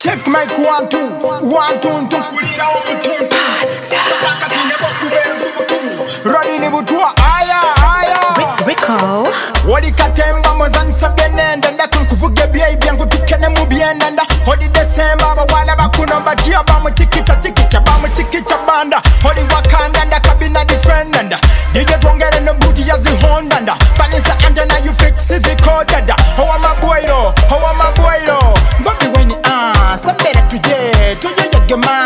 Check mic 1 2 1 2 2 kulira omutuntu pakati ne bokubengutu rodi ne butwa aya Rico Wodi katemba mozansa byenenda ndakunkuvuge byebya ngutukene mu byenanda Hodi December abawala bakunomba dia bamutikita bamutikita banda Hodi Wakanda ndakabina defendanda DJ twongere no booty ya zihonda nda Panisa antena you fix zikotada How am I boy Mbabi weni somebody tuje yegema